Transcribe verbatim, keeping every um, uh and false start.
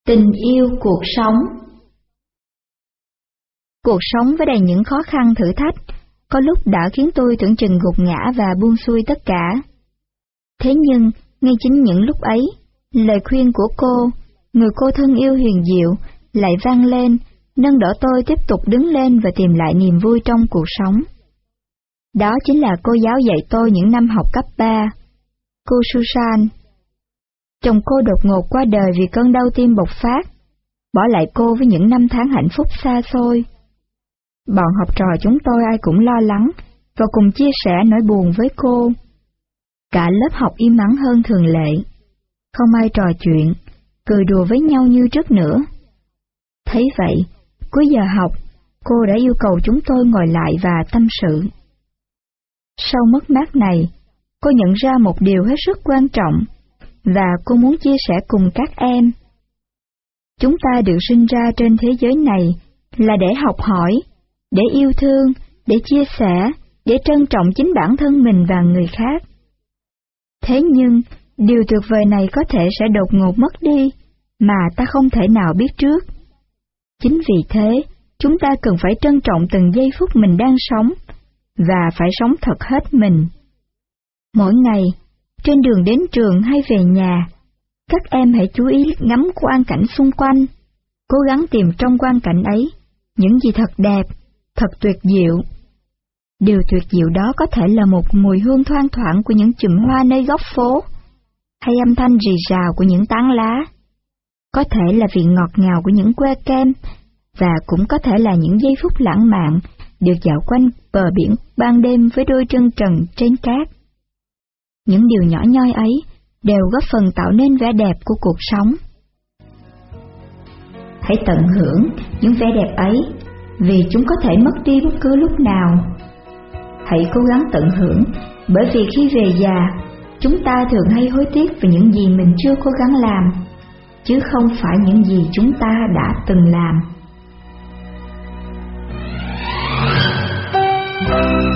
Tình yêu cuộc sống. Cuộc sống với đầy những khó khăn thử thách, có lúc đã khiến tôi tưởng chừng gục ngã và buông xuôi tất cả. Thế nhưng, ngay chính những lúc ấy, lời khuyên của cô, người cô thân yêu huyền diệu, lại vang lên, nâng đỡ tôi tiếp tục đứng lên và tìm lại niềm vui trong cuộc sống. Đó chính là cô giáo dạy tôi những năm học cấp ba, cô Susan. Chồng cô đột ngột qua đời vì cơn đau tim bộc phát, bỏ lại cô với những năm tháng hạnh phúc xa xôi. Bọn học trò chúng tôi ai cũng lo lắng và cùng chia sẻ nỗi buồn với cô. Cả lớp học im ắng hơn thường lệ, không ai trò chuyện, cười đùa với nhau như trước nữa. Thấy vậy, cuối giờ học, cô đã yêu cầu chúng tôi ngồi lại và tâm sự. Sau mất mát này, cô nhận ra một điều hết sức quan trọng, và cô muốn chia sẻ cùng các em. Chúng ta được sinh ra trên thế giới này là để học hỏi, để yêu thương, để chia sẻ, để trân trọng chính bản thân mình và người khác. Thế nhưng, điều tuyệt vời này có thể sẽ đột ngột mất đi, mà ta không thể nào biết trước. Chính vì thế, chúng ta cần phải trân trọng từng giây phút mình đang sống, và phải sống thật hết mình. Mỗi ngày, trên đường đến trường hay về nhà, các em hãy chú ý ngắm quang cảnh xung quanh, cố gắng tìm trong quang cảnh ấy những gì thật đẹp, thật tuyệt diệu. Điều tuyệt diệu đó có thể là một mùi hương thoang thoảng của những chùm hoa nơi góc phố, hay âm thanh rì rào của những tán lá. Có thể là vị ngọt ngào của những que kem, và cũng có thể là những giây phút lãng mạn được dạo quanh bờ biển ban đêm với đôi chân trần trên cát. Những điều nhỏ nhoi ấy đều góp phần tạo nên vẻ đẹp của cuộc sống. Hãy tận hưởng những vẻ đẹp ấy, vì chúng có thể mất đi bất cứ lúc nào. Hãy cố gắng tận hưởng, bởi vì khi về già, chúng ta thường hay hối tiếc về những gì mình chưa cố gắng làm, chứ không phải những gì chúng ta đã từng làm.